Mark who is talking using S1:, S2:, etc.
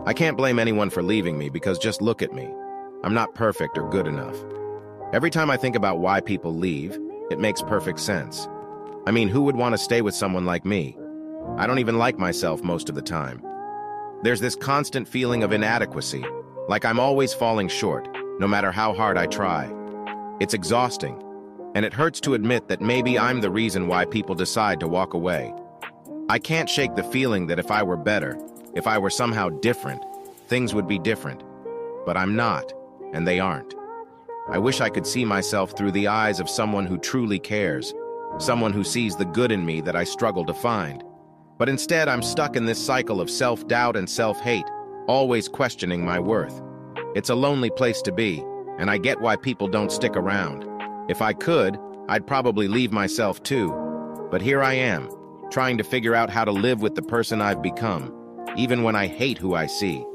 S1: I can't blame anyone for leaving me because just look at me. I'm not perfect or good enough. Every time I think about why people leave, it makes perfect sense. I mean, who would want to stay with someone like me? I don't even like myself most of the time. There's this constant feeling of inadequacy, like I'm always falling short, no matter how hard I try. It's exhausting, and it hurts to admit that maybe I'm the reason why people decide to walk away. I can't shake the feeling that if I were better, if I were somehow different, things would be different. But I'm not, and they aren't. I wish I could see myself through the eyes of someone who truly cares, someone who sees the good in me that I struggle to find. But instead, I'm stuck in this cycle of self-doubt and self-hate, always questioning my worth. It's a lonely place to be, and I get why people don't stick around. If I could, I'd probably leave myself too. But here I am, trying to figure out how to live with the person I've become, even when I hate who I see.